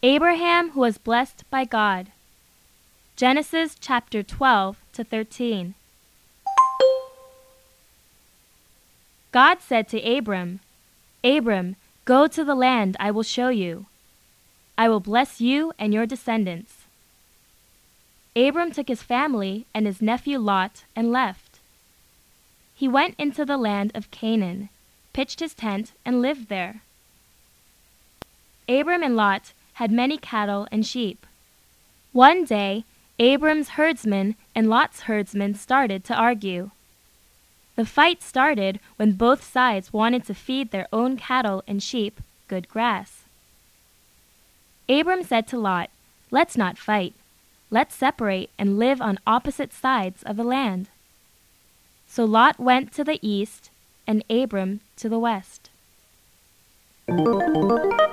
Abraham who was blessed by God. Genesis chapter 12 to 13. God said to Abram, "Abram, go to the land I will show you. I will bless you and your descendants." Abram took his family and his nephew Lot and left. He went into the land of Canaan, pitched his tent, and lived there. Abram and Lot had many cattle and sheep. One day, Abram's herdsmen and Lot's herdsmen started to argue. The fight started when both sides wanted to feed their own cattle and sheep good grass. Abram said to Lot, "Let's not fight. Let's separate and live on opposite sides of the land." So Lot went to the east and Abram to the west.